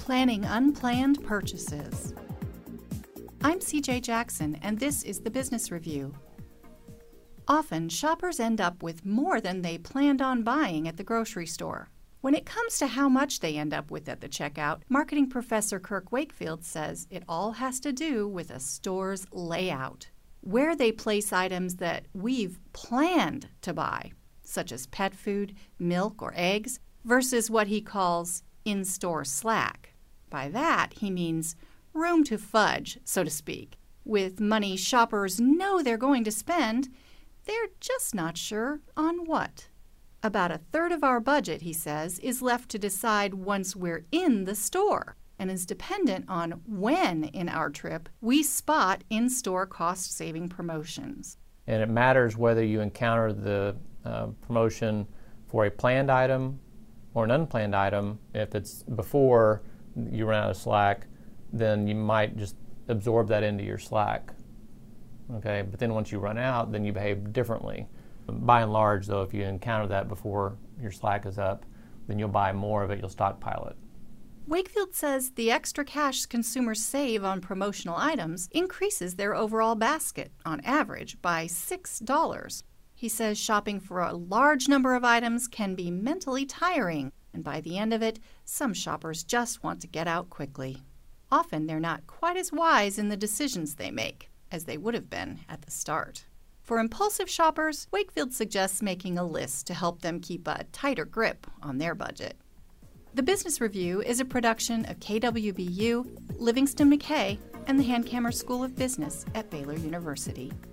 Planning unplanned purchases. I'm CJ Jackson, and this is the Business Review. Often, shoppers end up with more than they planned on buying at the grocery store. When it comes to how much they end up with at the checkout, marketing professor Kirk Wakefield says it all has to do with a store's layout. Where they place items that we've planned to buy, such as pet food, milk, or eggs, versus what he calls in-store slack. By that, he means room to fudge, so to speak. With money shoppers know they're going to spend, they're just not sure on what. About a third of our budget, he says, is left to decide once we're in the store, and is dependent on when in our trip we spot in-store cost-saving promotions. And it matters whether you encounter the promotion for a planned item or an unplanned item. If it's before you run out of slack, then you might just absorb that into your slack. Okay, but then once you run out, then you behave differently. By and large, though, if you encounter that before your slack is up, then you'll buy more of it, you'll stockpile it. Wakefield says the extra cash consumers save on promotional items increases their overall basket, on average, by $6. He says shopping for a large number of items can be mentally tiring, and by the end of it, some shoppers just want to get out quickly. Often they're not quite as wise in the decisions they make as they would have been at the start. For impulsive shoppers, Wakefield suggests making a list to help them keep a tighter grip on their budget. The Business Review is a production of KWBU, Livingston McKay, and the Hankamer School of Business at Baylor University.